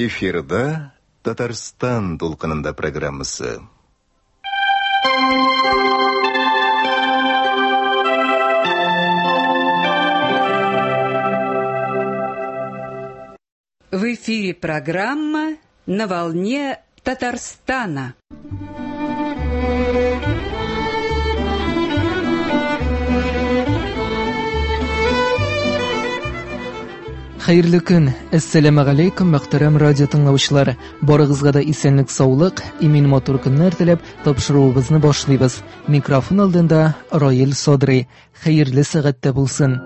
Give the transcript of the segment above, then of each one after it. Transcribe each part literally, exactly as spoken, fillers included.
Эфирда Татарстан толкынында программасы. В эфире программа «На волне Татарстана». Хәерле көн. Ассаламу алейкум, мөхтәрәм радио тыңлаучылар. Барыгызга да исәнлек, саулык, имин матур көннәр теләп тапшыруыбызны башлыйбыз. Микрофон алдында Раил Содри. Хәерле сәгатьтә булсын.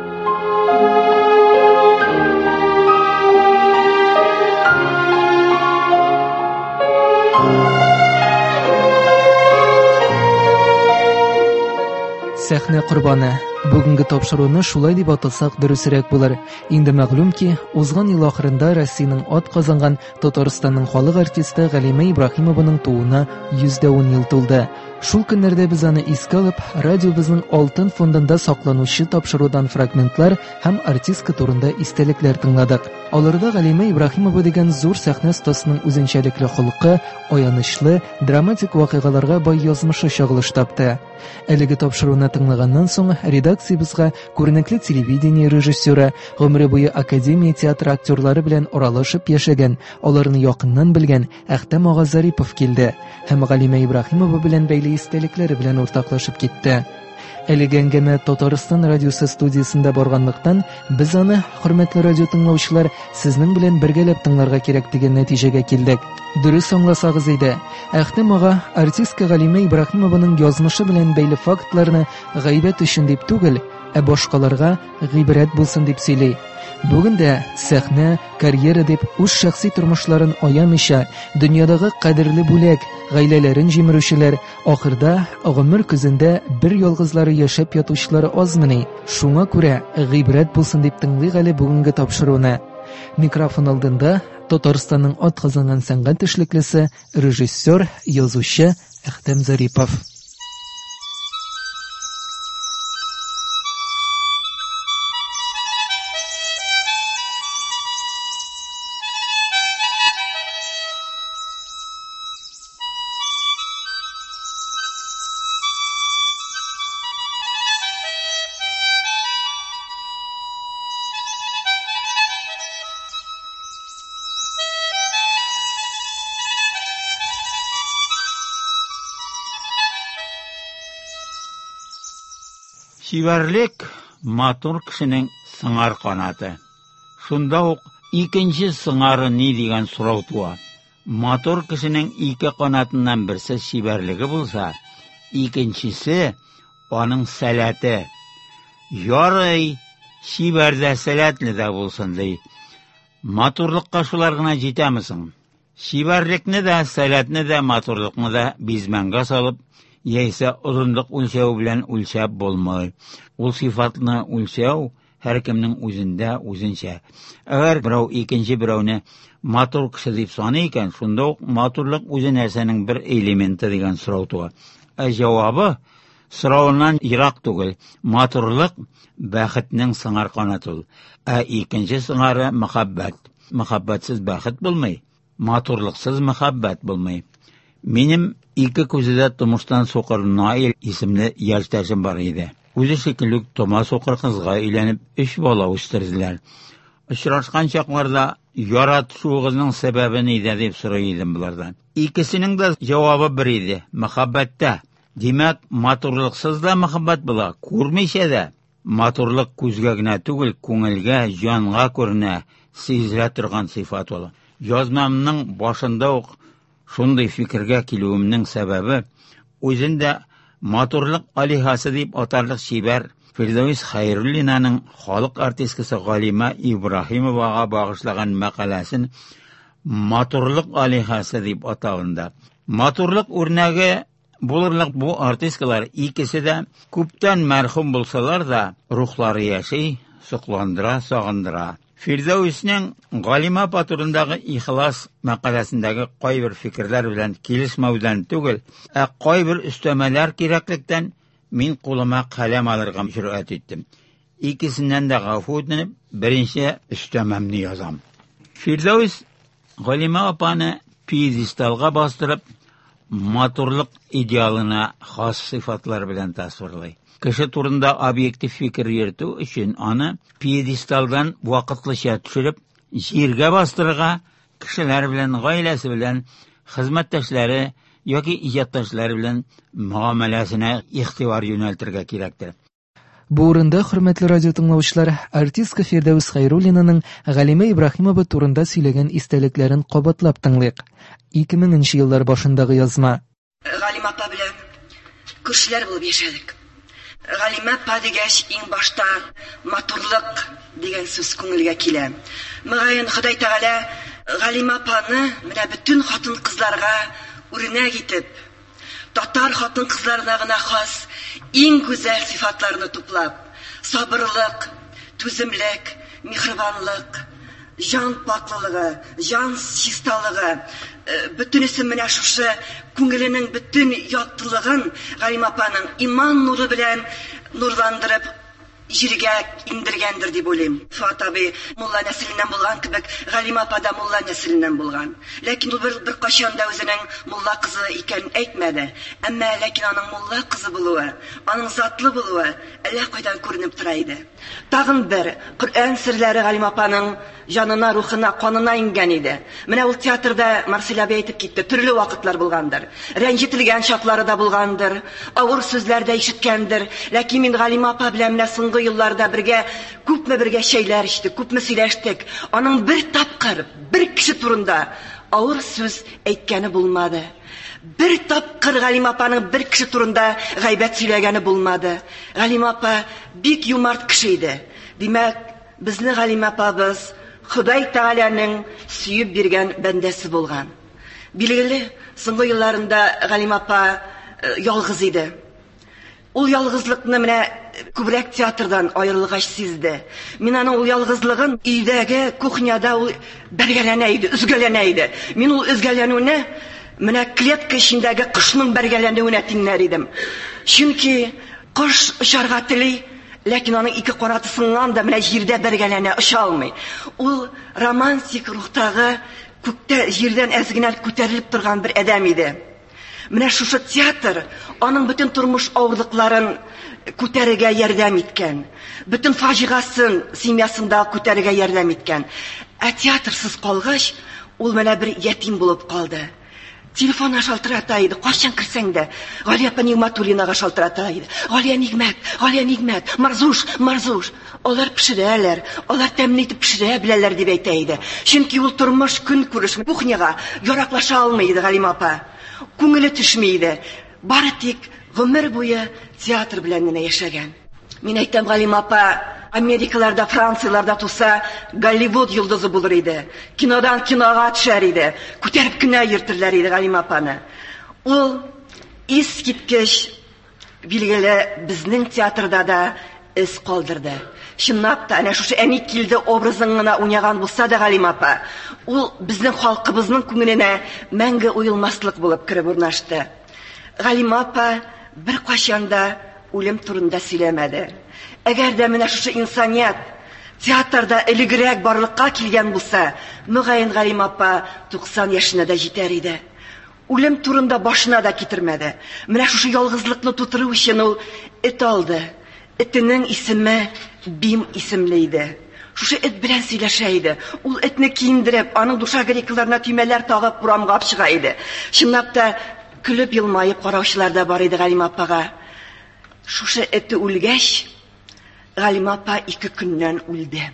Сәхнә корбаны. Бүгенге тапшыруны шулай дип атасак дөресрәк булыр. Инде мәгълүм ки, узган ел ахырында Россиянең ат казанган Татарстанның халык артисты Галимә Ибраһимованың тууына йөз дә ун ел тулды. Шул көннәрдә без аны искә алып, радиобызның алтын фондында сакланучы тапшырудан фрагментлар һәм артистка турында истәлекләр тыңладык. Аларда Галимә Ибраһимова дигән зур сәхнә остасының үзенчәлекле холкы, аянычлы, драматик вакыйгаларга бай язмышы чагылыш тапты. Әлеге тапшыруны тыңлаганнан соң редакциябызга күренекле телевидение режиссеры, гомере буе академия театры актерлары белән аралашып яшәгән, аларны якыннан белгән Әхтәм ага Зарипов килде һәм Галимә Ибраһимова белән бәйле истәлекләре белән уртаклашып китте. Әлеге әңгәмә Татарстан радиосы студиясында барганлыктан, без аны, хөрмәтле радио тыңлаучылар, сезнең белән бергәләп тыңларга кирәк дигән нәтиҗәгә килдек. Дөрес аңласагыз иде, Әхтәм ага артистка Галимә Ибраһимованың язмышы белән бәйле фактларны гайбәт өчен дип түгел, ә башкаларга гыйбрәт булсын дип сөйли. Бүген дә сәхнә, карьера дип үз шәхси тормышларын аямыйча, дөньядагы кадерле бүләк, гаиләләрен җимерүчеләр, ахырда гомер күзендә бер ялгызлары яшәп ятучылары азмыни. Шуңа күрә гыйбрәт булсын дип тыңлыйк әле бүгенге тапшыруны. Микрофон алдында Татарстанның ат казанган сәнгать эшлеклесе, режиссер, язучы Әхтәм Зарипов. Шибәрлек матур кешенең сыңар канаты. Шунда ук икенче сыңары ни дигән сорау туа. Матур кешенең ике канатыннан берсе шибәрлеге булса, икенчесе аның сәләте. Ярый, шибәрдә сәләтле дә булсын ди. Матурлыкка шулар гына җитәмесең? Шибәрлекне дә, сәләтне дә, матурлыкны да бизмәнгә салып, яисә озынлык үлчәү белән үлчәп булмый. Ул сыйфатны үлчәү һәркемнең үзендә үзенчә. Әгәр берәү икенче берәүне матур кеше дип саный икән, шунда ук матурлык үзе нәрсәнең бер элементы дигән сорау туа. Ә җавабы сорауыннан ерак түгел. Матурлык бәхетнең сыңар канаты. Ә икенче сыңары мәхәббәт. Мәхәббәтсез бәхет булмый, матурлыксыз мәхәббәт булмый. Минем ике күзедә тумыштан сукыр Наил исемле яшьтәшем бар иде. Үзе шикелле тома сукыр кызга өйләнеп, өч бала үстерделәр. Очрашкан чакларда яратышуыгызның сәбәбе нидә дип сорый идем булардан. Икесенең дә җавабы бер иде: мәхәббәттә. Димәк, матурлыксыз да мәхәббәт була, күрмичә дә. Матурлык күзгә генә түгел, күңелгә, җанга күренә, сизелә торган сыйфат ул. Язмамның башында ук шундый фикергә килүемнең сәбәбе үзендә матурлык алихасы дип атарлык шибәр Фирдәүс Хәйруллинаның халык артисткасы Галимә Ибраһимовага багышлаган мәкаләсен матурлык алихасы дип атавында. Матурлык үрнәге булырлык бу артисткалар икесе дә күптән мәрхүм булсалар да рухлары яши, сокландыра, сагындыра. Фирдәүснең Галимә турындагы ихлас мәкаләсендәге кайбер фикерләр белән килешмәүдән түгел, ә кайбер өстәмәләр кирәклектән мин кулыма каләм алырга җөрьәт иттем. Икесеннән дә гафу үтенеп, беренче өстәмәмне язам. Фирдәүс Галима апаны пьедесталга бастырып, матурлык идеалына хас сыйфатлар белән тасвирлый. Кеше турында объектив фикер йөртү өчен аны пьедесталдан вакытлыча төшереп, җиргә бастырырга, кешеләр белән, гаиләсе белән, хезмәттәшләре яки иҗатташлары белән муамәләсенә игътибар юнәлтергә кирәктер. Бу урында, хөрмәтле радио тыңлаучылар, артистка Фирдәүс Хәйруллинаның Галима Ибраһимова турында сөйләгән истәлекләрен кабатлап тыңлыйк. ике меңенче еллар башындагы язма. Галима апа белән күршеләр булып яшәдек. Галима апа дигәч, иң башта матурлык дигән сүз күңелгә килә. Мөгаен Ходай Тәгалә Галима апаны менә бөтен хатын-кызларга үрнәк итеп, татар хатын-кызларына гына хас иң гүзәл сыйфатларны туплап, сабырлык, түземлек, михрибанлык, жан паклылыгы, жан чисталыгы, бөтенесе менә шушы күңеленең бөтен яттылыгын Галима апаның иман нуры белән нурландырып җиргә индергәндер дип уйлыйм. Фат абый мулла нәселеннән булган кебек, Галима апа да мулла нәселеннән булган. Ләкин ул бер, бер кашан да үзенең мулла кызы икәнен әйтмәде. Әмма ләкин аның мулла кызы булуы, аның затлы булуы әллә кайдан күренеп тора иде. Тагын бер Коръән серләре Галима апаның җанына, рухына, канына ингән иде. Менә ул театрда Марсель абый әйтеп китте, төрле вакытлар булгандыр. Рәнҗетелгән чаклары да булгандыр, авыр сүзләр дә ишеткәндер. Ләкин мин Галима апа белән менә соңгы елларда бергә күпме бергә шәйләр иштек, күпме сөйләштек. Аның бер тапкыр, бер кеше турында авыр сүз әйткәне булмады. Бер тапкыр Галима апаның бер кеше турында гайбәт сөйләгәне булмады. Галима апа бик юмарт кеше иде. Димәк, безне Галима апабыз Ходай Тәгаләнең сөеп биргән бәндәсе булган. Билгеле, соңгы елларында Галима апа ялгыз иде. Ул ялгызлыкны менә күбрәк театрдан аерылгач сизде. Мин аның ул ялгызлыгын өйдәге кухняда ул бәргәләнә иде, үзгәләнә иде. Мин ул үзгәләнүне менә клетка эчендәге кошның бәргәләнүенә тиңнәр идем. Чөнки кош очарга тели, ләкин аның ике канаты сынган да менә җирдә бәргәләнә, оча алмый. Ул романтик рухтагы күктә җирдән әзгенә күтәрелеп торган бер адәм иде. Менә шушы театр аның бөтен тормыш авырлыкларын күтәрергә ярдәм иткән. Бөтен фаҗигасын семьясында күтәрергә ярдәм иткән. Ә театрсыз калгач, ул менә бер ятим булып калды. Телефонга шалтырата иде, кайчан кирсәң дә, Галия апа Нигъмәтуллинага шалтырата иде. Галия Нигъмәт, Галия Нигъмәт, Марзуш, Марзуш. Алар пешерәләр, алар тәмле итеп пешерә беләләр дип әйтә иде. Чөнки ул тормыш көн күреш, кухняга яраклаша алмый иде Галима апа. Күңеле төшми иде. Бары тик гомер буе театр белән генә яшәгән. Мин әйтәм, Галима апа Америкаларда, Францияларда туса, Голливуд йолдызы булыр иде. Кинодан кинога төшәр иде. Күтәреп кенә йөртерләр иде Галима апаны. Ул искиткеч билгеле безнең театрда да эз калдырды. Чынлап та, әнә шушы әни килде образын гына уйнаган булса да Галима апа, ул безнең халкыбызның күңеленә мәңге уелмаслык булып киреп урнашты. Галима апа бер кайчан да үлем турында сөйләмәде. Әгәр дә менә шушы инсаният театрда элегрәк барлыкка килгән булса, мөгаен Галима апа туксан яшенә дә җитәр иде. Үлем турында башына да китермәде. Менә шушы ялгызлыкны тутыру өчен ул эт алды. Этенең исеме Бим исемле иде. Шушы эт белән сөйләшә иде. Ул этне киендереп, аның душа грекларына төймәләр тагып урамга чыга иде. Чынлап та көлеп елмаеп караучылар да бар иде Галима апага. Шушы эте үлгәч, Галима апа ике көннән үлде.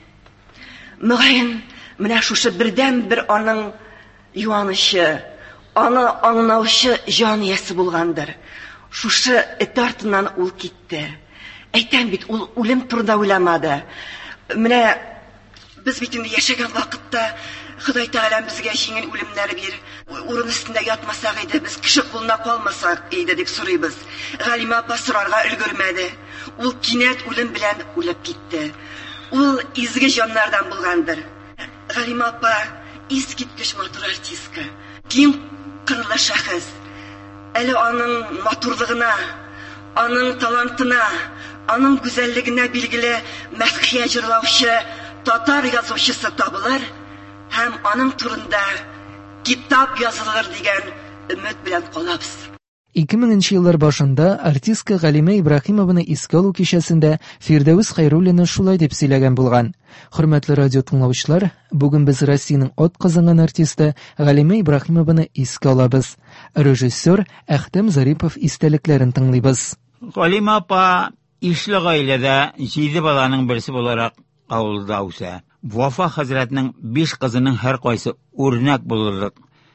Мөгаен, менә шушы бердән бер аның юанышы, аны аңлаучы җан иясе булгандыр. Шушы эт артыннан ул китте. Әйтәм бит, ул үлем турында уйламады. Менә без бит инде яшәгән вакытта Ходай Тәгалә безгә җиңел үлемнәр бир. Урын өстендә ятмасак иде, без кеше кулына калмасак иде дип сорыйбыз. Галима апа сорарга өлгермәде. Ул кинәт үлем белән үлеп китте. Ул изге җаннардан булгандыр. Галима апа искиткеч матур артистка, киң кырлы шәхес. Әле аның матурлыгына, аның талантына, аның гүзәллегенә билгеле мәхкия җырлаучы татар язучысы табылыр һәм аның турында китап язылыр дигән өмет белән калабыз. ике меңенче еллар башында артистка Галимә Ибраһимованы искә алу кичәсендә Фирдәвес Хәйруллина шулай дип сөйләгән булган. Хөрмәтле радио тыңлаучылар, бүген без Россиянең ат казанган артисты Галимә Ибраһимованы искә алабыз. Режиссер Әхтәм Зарипов истәлекләрен тыңлыйбыз. Галимә апа ишле гаиләдә җиде баланың берсе буларак авылда үсә. Вафа хәзрәтнең биш кызының һәр кайсы үрнәк булырлык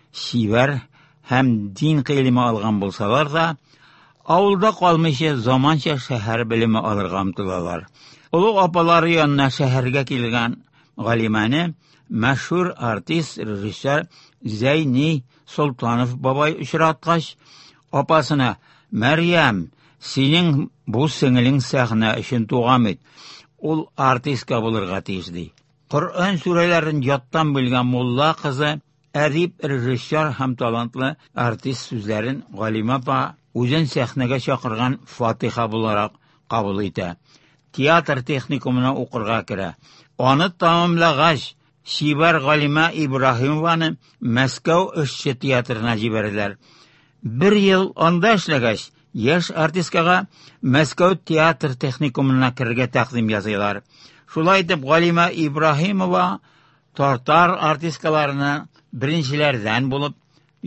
шивәр һәм дин гыйлеме алган булсалар да, авылда калмыйча заманча шәһәр белеме алырга омтылалар. Улуг апалары янына шәһәргә килгән Галимәне мәшһүр артист, режиссер Зәйни Солтанов бабай очраткач, апасына: "Мәрьям, синең бу сеңелең сәхнә өчен туган бит. Ул артистка булырга тиеш" ди. Коръән сүрәләрен яттан белгән мулла кызы, әдип, режиссер һәм талантлы артист сүзләрен Галимә апа үзен сәхнәгә чакырган Фатиха буларак кабул итә. Театр техникумына укырга керә. Аны тәмамлагач, шибәр Галимә Ибраһимованы Мәскәү эшче театрына җибәрделәр. Бер ел анда эшләгәч, яшь артисткага Мәскәү театр техникумына керергә тәкъдим ясыйлар. Шулай итеп, Галимә Ибраһимова тартар артисткаларына беренчеләрдән булып,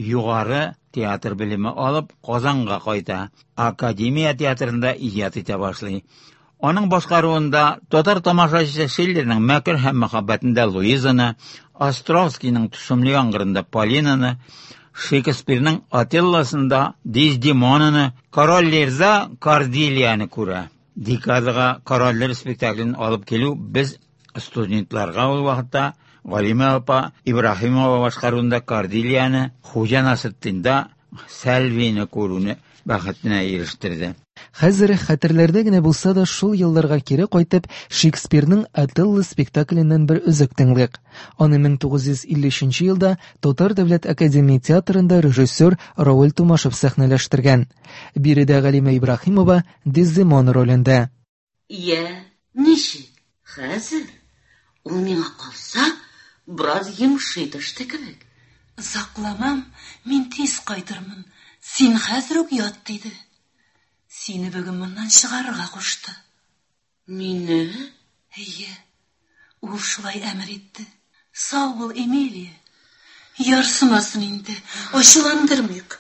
югары театр белеме алып, Казанга кайта. Академия театрында иҗат итә башлый. Аның башкаруында татар тамашачысы Шиллерның Мәкер һәм мәхәббәтендә Луизаны, Островскийның Тушымлы яңгырында Полинаны, Шекспирның Отеллосында Дездемонаны, Король Лирза Корделияны күрә. Декадага Корольләр спектаклен алып килү без студентларга ул вакытта Галимә апа Ибраһимова башкаруында Корделияны, Хуҗа Насретдинда Сәлвине күрүне бәхетенә ирештерде. Хәзер хәтерләрдә генә булса да шул елларга кире кайтып, Шекспирның Отелло спектакленнән бер өзек тыңлыйк. Аны мең тугыз йөз илле өченче елда Татар дәүләт академия театрында режиссер Равил Тумашев сәхнәләштергән. Биредә Галимә Ибраһимова Дездемона ролендә. Я, ничек? Хәзер ул миңа калса, бераз йомшый төште кебек. Закламам, мин тиз кайтырмын. Син хәзер үк ят диде. Сине бүген моннан чыгарырга кушты. Мине? Әйе. Ул шулай әмер итте. Сау бул, Эмилия. Ярсымасын инде. Ачуландырмыйк.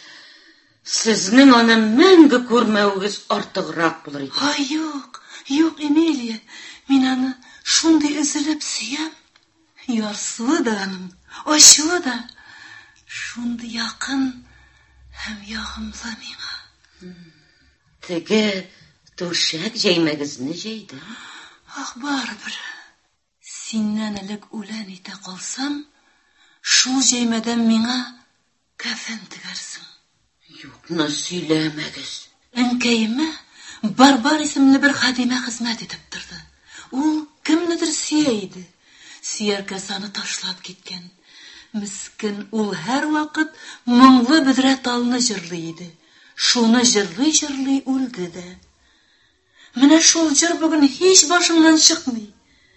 Сезнең аны мәңге күрмәүегез артыграк булыр иде. Ай, юк. Юк, Эмилия. Мин аны шундый өзелеп сөям. Ярсуы да аның, ачуы да шундый якын һәм ягымлы миңа. Теге түшәк җәймәгезне җәйде. Ах, барыбер. Синнән элек үлән итә калсам, шул җәймәдән миңа кәфен тегәрсең. Юкны сөйләмәгез. Әнкәйемә Барбар исемле бер хадимә хезмәт итеп торды. Ул кемнедер сөя иде. Сөяркәс аны ташлап киткән. Мискин ул һәр вакыт моңлы бидрәт алны җырлый иде. Шуны җырлый-җырлый үлде дә. Менә шул җыр бүген һич башымнан чыкмый.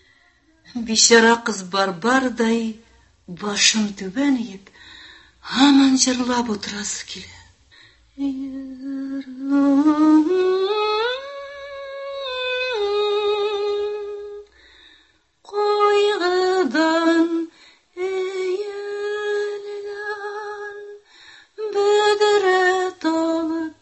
Бишара кыз Барбардай башын түбән иеп, һаман җырлап утырасы килә. Койгыдан эйелгән бедерәт алып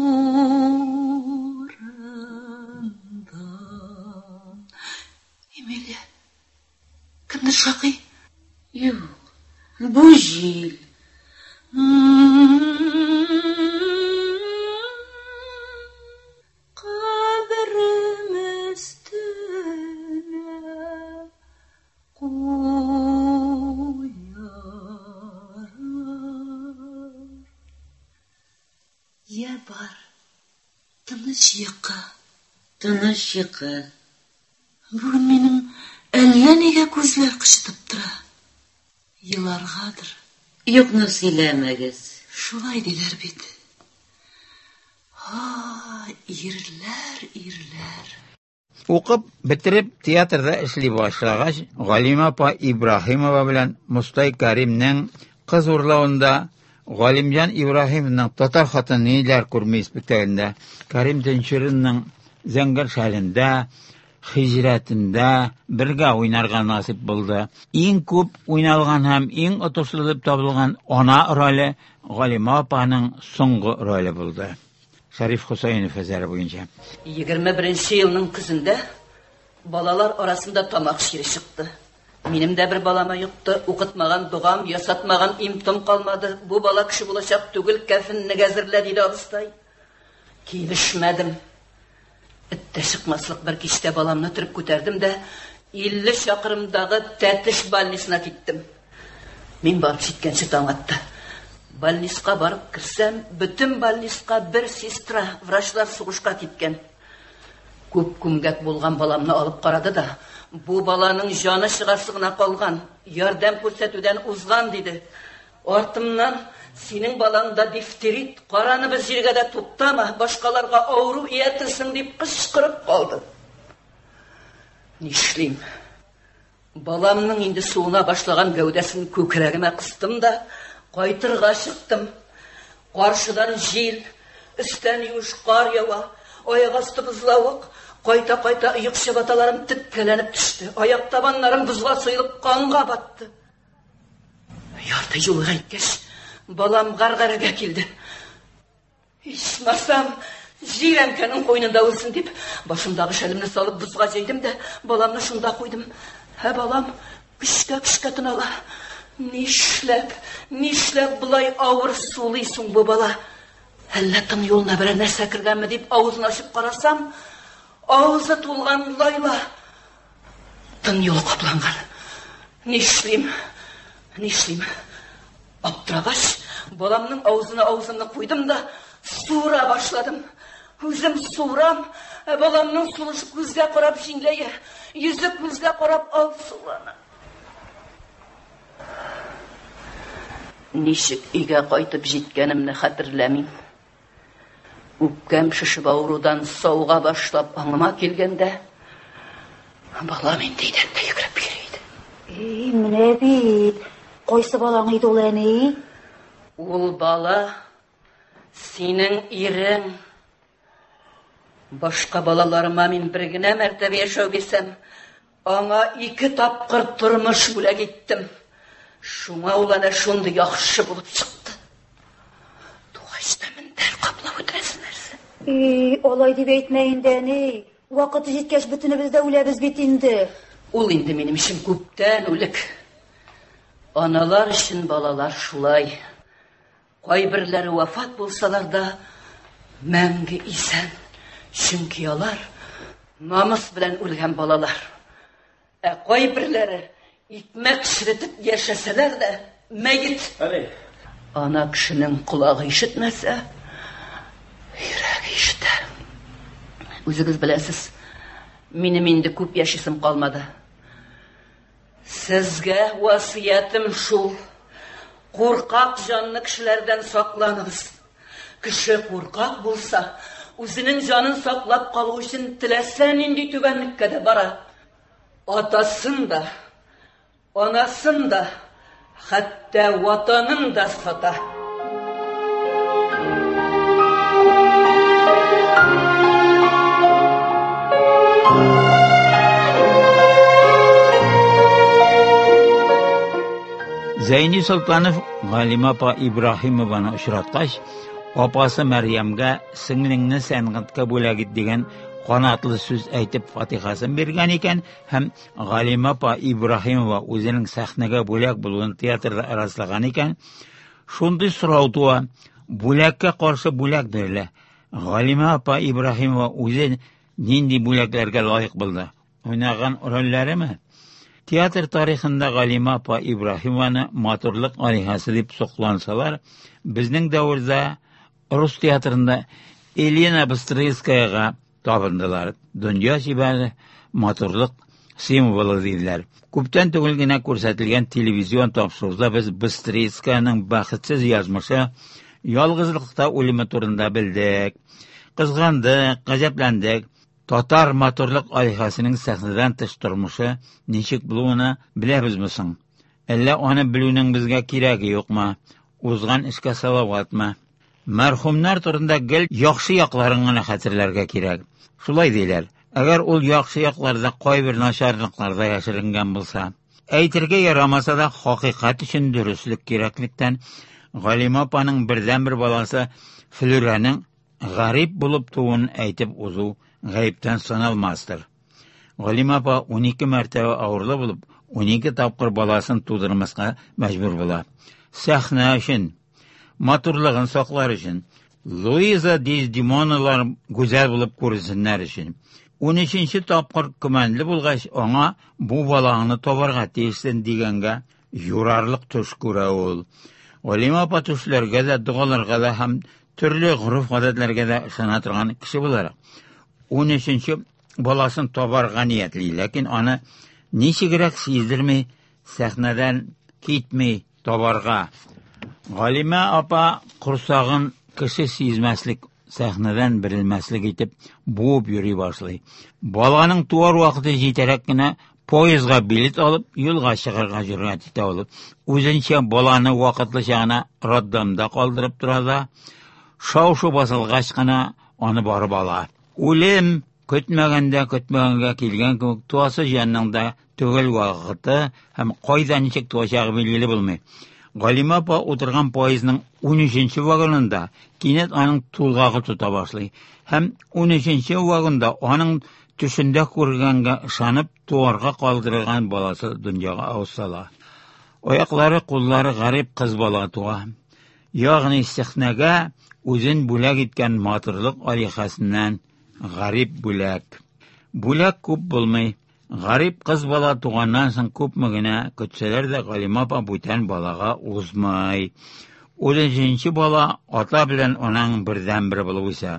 турында. Эмилия, кемдер шакый? Юк, бу җил. Я бар, тыныч йокы. Тыныч йокы. Бүген минем әллә нигә күзләр кычытып тора. Еларгадыр. Юкны сөйләмәгез. Шулай диләр бит. Ха, ирләр, ирләр. Укып бетереп театрда эшли башлагач, Галимә апа Ибраһимова белән Мустай Кәримнең Kız uğurlağında Galimcan İbrahim'nin Tatar Xatın Neyler Kurmi ispektöründe Karim Tenşirin'nin Zengir Şalinde hicretinde birge oynarga nasip buldu. En köp oynalgan hem en otursulub tabılgan ana rolü Galime apa'nın soңғы rolü buldu. Şarif Hüseyinov özeri boyunca. yigirme birinchi yılının kızında balalar arasında tamak şiri çıktı. Benim de bir balama yoktu. Okutmagan doğam, yasatmagan imtim kalmadı. Bu bala kişi bulacak tügül kefinini gezirle dedi alыстay. Kiyilişmedim. İtte çıkmaslık bir kişide balamını tırıp köterdim de elli şakırımdağı tetiş balnisine gittim. Men barıp şitkençi taң attı. Balniska barıp kirsem, bütün balniska bir sestra, vraçlar soğuşka gitken. Köp kumgak bolgan balamını alıp karadı da, bu balanın canı şıgarsığına kalgan, yardım көрсетуден uzgan dedi. Artımdan, senin balanda difterit, qaranı bir жерге de tuttama, başkalarga avru iyetilsin deyip kışkırıp kaldı. Nişliyim. Balamның indi suuna başlagan gövdesini kökregime kıstım da, qaytırga çıktım. Karşıdan jil, üstten yuş kar yava, ayak astı buzlavuk, qayta qayta ıyık şebatalarım titkelenip düştü. Ayak tabanlarım buzga soyulup kanga battı. Yarda yolu gaytkeş, balam gargaraga keldi. İçmasam, jiremkenin koynunda ölsün deyip, başımdağı şelimini salıp buzga jeydim de, balamını şunda koydum. He balam, kışka kışka tınala. Nişlep, nişlep bulay ağır suluysun bu bala. Helle tın yoluna bir nerse kirgen mi deyip ağzını açıp karasam, ağzı tulgan layla. Tın yolu kaplangan. Nişliyim, nişliyim. Abdragaç, balamның ağzına ağzını koydum da suura başladım. Özüm suuram, balamның suluşı күзге qarab jingleye, yüzü күзге qarab al sulana. Nişik үйге qaytып жеткенімні хатırlamim. Үпкем шышып аурудан сауға башлап аңыма келгенде, балам ендейден бейгіріп керейді. Ей, міне бейт, қойсы балаң еді ол әне? Ол бала, сенің ирің. Başka balalarıma min birgine mertebe yaşau besem, аңа iki tapqır turmuş bule gittim. Şuna ulana şundu yaxşı bulup çıktı. Doğaçta min der kapla ötresinlersin. Ey, olay deb etmeyin de ne? Vakıtı jetkeş bütünü bizde ule biz bitindi. Ул indi benim işim köpten ölük. Analar için balalar şulay. Qaybirleri vafat bulsalar da мәңгі isen. Çünkü yalar namus bilen ölgen balalar. E qaybirleri ikmek şiretip yaşasalar da meyit. Ana kişinin kulağı işitmese yüreği işiter. Özünüz bilesiz, benim indi köp yaşasım kalmadı. Sizge vasiyetim şu, korkak canlı kişilerden saklanınız. Kişi korkak bulsa, özünün canını saklap kalığı için tilesen indi tübenlikке de bara. Atasın da, anasın da, hatta vatanın da sata. Zeyni Sultanov Galime apa İbrahimovani uchratqach, opasi Maryamga singlingni san'atga bo'lagit degan qanotli so'z aytib Fatihasini bergan ekan, ham Galime apa İbrahimova o'zining sahnaga bo'lak bo'lgan teatrda araslagan ekan. Shunday so'rov tuva, bo'lakka qarshi bo'lak berla. Galime apa İbrahimova o'zi nindi bo'laklarga loyiq bo'ldi? O'ynagan rollarimi? Teatr tarixinde Galime apa İbrahimovani maturlik arihasi deb so'qlansalar, bizning davrda Rus teatrında Elena Bistritsskayaga topindilar. Dunyo shibari maturlik simvoli dedilar. Ko'pdan tugilgina ko'rsatilgan televizion topshiriqda biz Bistritskayaning baxtsiz yozmishi, yolg'izlikda o'limi turida bildik. Qizg'andik, g'ajablandik. Tatar maturlik arihasining sahnadan tish turmushi nechik bo'luvini bilabizmisan? Әллә аны белүнең безгә кирәге юкмы? Узган эшкә салаватмы? Мәрхүмнәр турында гел яхшы якларын гына хәтерләргә кирәк. Шулай диләр. Әгәр ул яхшы якларда кайбер начарлыкларда яшеренгән булса, әйтергә ярамаса да хакыйкать өчен дөрестлек кирәклектән Галима апаның бердән-бер баласы Флүрәнең гарип булып туын әйтеп узу гаептән саналмастыр. Галима апа унике мәртәбә авырлы булып, унике тапкыр баласын тудырмаска мәҗбүр була. Сәхнә өчен, матурлыгын саклар өчен, Луиза Дездемоналар гүзәл булып күрсеннәр өчен. унөченче тапкыр күмәнле булгач, аңа бу баланы табарга тиештен дигәнгә юрарлык төш күрә ул. Галима апа төшләргә дә, дугаларга да һәм төрле гырыф-гадәтләргә дә ышана торган кеше буларак, унөченче баласын табарга ниятли, ләкин аны ничегрәк сиздерми, сәхнәдән китми табарга. Галима апа курсагын кеше сизмәслек, сәхнәдән бирелмәслек итеп буып йөри башлый. Баланың туар вакыты җитәрәк кенә поездга билет алып, юлга чыгарга җөрьәт итә алып, үзенчә баланы вакытлыча гына роддомда калдырып тора да, шау-шу басылгач кына аны барып ала. Үлем көтмәгәндә көтмәгәнгә килгән кебек, туасы җанның да түгел вакыты һәм кайда ничек туачагы билгеле булмый. Галима апа утырган поездның унөченче вагонында кинәт аның тулгагы тута башлый. Һәм унөченче вагонда аның төшендә күргәнгә ышанып туарга калдырылган баласы дөньяга авсала. Аяклары, куллары гарип кыз бала туа. Ягъни сәхнәгә үзен бүләк иткән матурлык алихасыннан гарип бүләк. Бүләк күп булмый. Гарип кыз бала туганнан соң күпме генә көтсәләр дә Галима апа бүтән балага узмай. Унөченче бала ата белән аның бердән-бер булып үсә.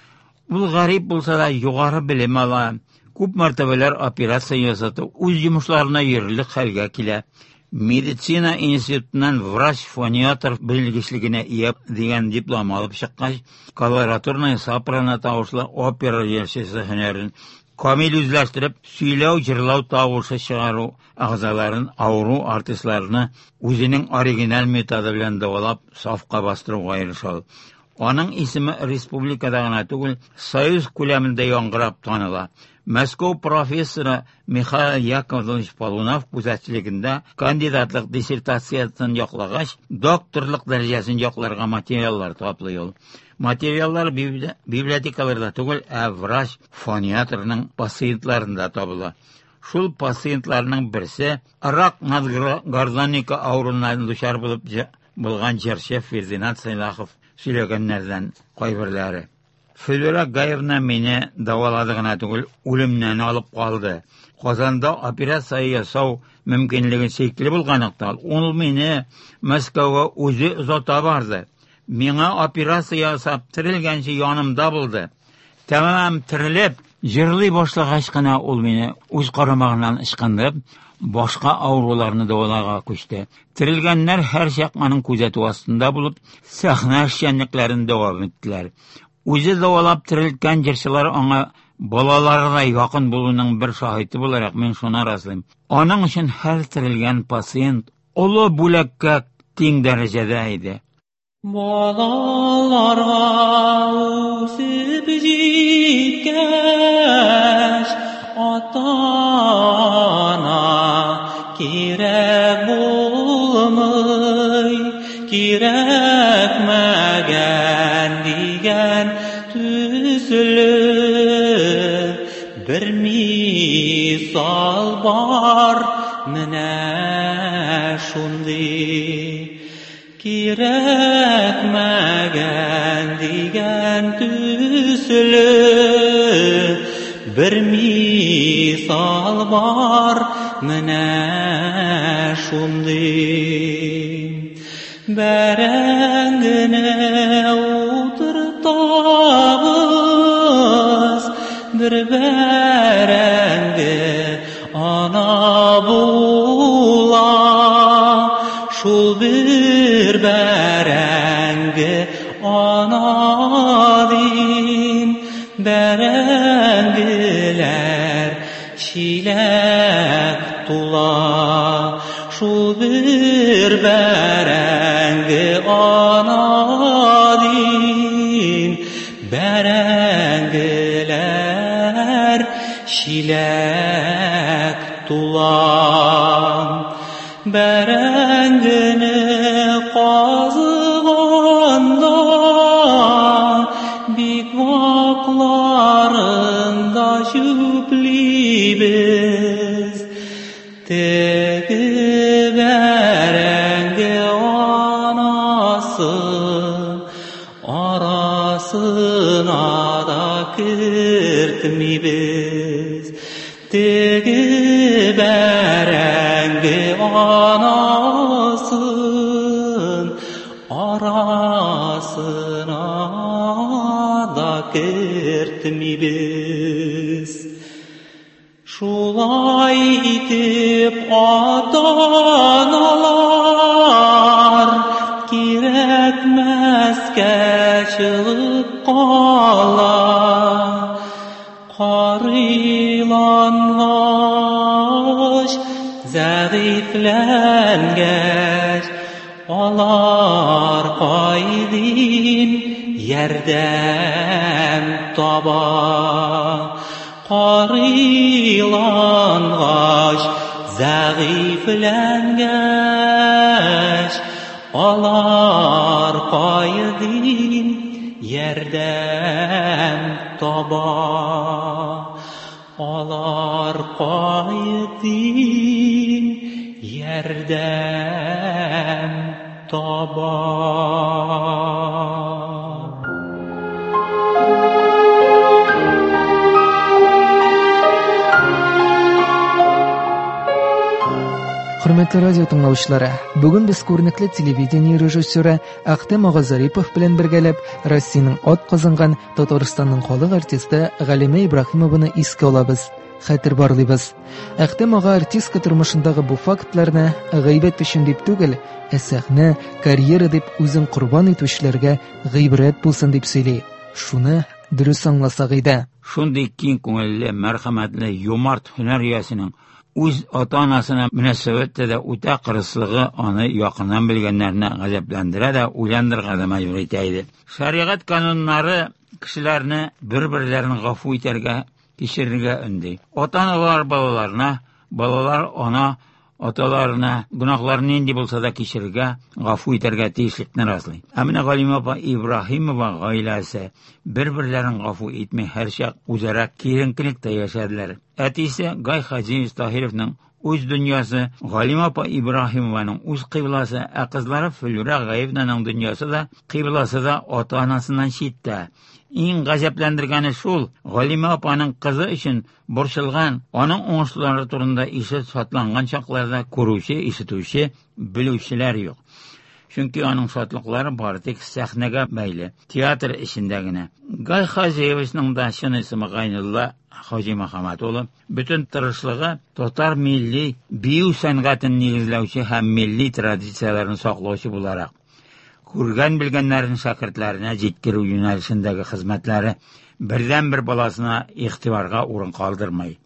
Ул гарип булса да югары белем ала, күп мәртәбәләр операция ясатып, үз йомышларына йөрерлек хәлгә килә. Медицина институтыннан врач-фониатор белгечлегенә ия дигән диплом алып чыккач, колоратурный сопрано тавышлы опера яшәсе һөнәрен камил үзләштереп, сөйләү, җырлау тавышы чыгару агъзаларын ауру артистларны үзенең оригинал методы белән давалап, сафка бастыруга ирешә. Аның исеме республикада гына түгел, союз күләмендә яңгырап таныла. Мәскәү профессоры Михаил Яковлевич Полунов күзәтчелегендә кандидатлык диссертациясын яклагач, докторлык дәрәҗәсен якларга материаллар таплый ул. Материаллар библиотекаларда түгел, ә врач-фониаторның пациентларында табыла. Шул пациентларның берсе рак надгордонника авыруыннан дучар булып булган җырчы Фердинанд Сайлахов сөйләгәннәрдән кайберләре. Флүрә Гаевна мине давалады гына түгел, үлемнән алып калды. Казанда операция ясау мөмкинлеге шикле булганлыктан, ул мине Мәскәүгә үзе озата барды. Миңа операция ясап терелгәнче янымда булды. Тәмам терелеп, җырлый башлагач кына ул мине үз карамагыннан ычкындырып, башка авыруларны даваларга күчте. Терелгәннәр һәр чак аның күзәтү астында булып, сәхнә эшчәнлекләрен дәвам иттеләр. Үзе давалап терелгән җырчылар аңа балаларга якын булуның бер шаһиты буларак мин шуны раслыйм. Аның өчен һәр терелгән пациент олы бүләккә тиң дәрәҗәдә иде. Балаларга үсеп җиткәч, ата-ана кирәк булмый, кирәкмәгән дигән төсле бер мисал бар, менә шундый. Кирәкмәгән дигән төсле бер мисал бар, менә шундый. Бәрәңгенә утыртабыз, бер бәрәңге ана була, шул бер бәрәңге ана дин, бәрәңгеләр чиләк тула, шул бер bärängi anadin bärängiler şilek tulan bärəngini qazıganda big vaklarında jüplibіз tegi bärängi anası arasına da kirtmibіз tegi bärängi anasın arasına da kirtmibіз şulay itip ata-analar kirekmezke çıgıp qala qarılangaç zəifləngeç alar qaydin yerdem taba qarılangaç zəifləngeç alar qaydin yerdem taba alar qaydin yerdem taba. Hürmetli radyo tыңлаучылары, бүген без күренекле телевидение режиссеры Ахтем Агазарипов белән бергәләп Россиянең ат казанган Татарстанның халык артисты Галимә Ибраһимованы искә алабыз, хәтер барлыйбыз. Ахтем ага артистка тормышындагы бу фактларны гыйбат өчен дип түгел, ә сәхнә, карьера дип үзен курбан итүчеләргә гыйбрәт булсын дип сөйли. Шуны дөрес аңласак иде. Шундый киң күңелле, мәрхәмәтле, юмарт һөнәр иясенең үз ата-анасына мөнәсәбәттә дә үтә кырыслыгы аны якыннан белгәннәрне гаҗәпләндерә дә уйландырырга да мәҗбүр итә иде. Шәригать кануннары кешеләрне бер-берләрен гафу итәргә, кичерергә өнди. Ата-аналар балаларына, балалар ана аталарына гөнаһларны нинди булса да кичерергә, гафу итәргә тиешлекне раслый. Ә менә Галимә апа Ибраһимова гаиләсе бер-берләрен гафу итмәй һәрчак үзара киеренкелектә яшәделәр. Әтисе Гай Хаҗиев Таһировның үз дөньясы, Галимә апа Ибраһимованың үз кыйбласы, ә кызлары Фөлүрә Гаевнаның дөньясы да, кыйбласы да ата-анасыннан читтә. Иң гаҗәпләндергәне шул, Галимә апаның кызы өчен борчылган, аның уңышлары турында ишет шатланган чакларда күрүче, ишетүче, белүчеләр юк. Чөнки аның шатлыклары бары тик сәхнәгә бәйле, театр эчендә генә. Гай Хаҗиевичның да чын исеме Гайнулла Хаҗи Мөхәммәд улы, бүтән тырышлыгы татар милли бию сәнгатен нигезләүче һәм милли традицияләрен саклаучы буларак, күргән белгәннәрен шәкертләренә җиткерү юнәлешендәге хезмәтләре бердән-бер баласына игътибарга урын калдырмый.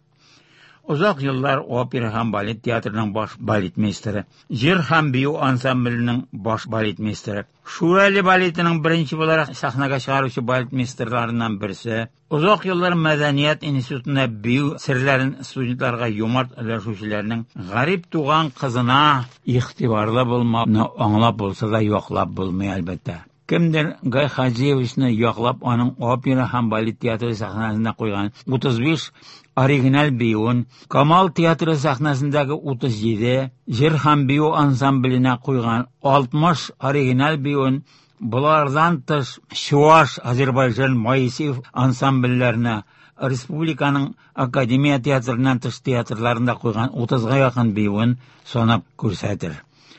Узак еллар опера һәм балет театрының баш балетмейстеры, җыр һәм бию ансамбленең баш балетмейстеры, Шүрәле балетының беренче буларак сәхнәгә чыгаручы балетмейстерларыннан берсе, узак еллар Мәдәният институтында бию серләрен студентларга юмарт өләшүчеләрнең гарип туган кызына игътибарлы булмауны аңлап булса да яклап булмый әлбәттә. Кемдер Гай Хаҗиевичны яклап аның опера һәм балет театры сәхнәсенә куйган утыз биш оригинал биюн, Камал театры сәхнәсендәге утыз җиде, җыр һәм бию ансамбленә куйган алтмыш оригинал биюн, булардан тыш Чуаш, Азәрбайҗан, Моисеев ансамбльләренә, республиканың академия театрыннан тыш театрларында куйган утызга якын биюн санап күрсәтер.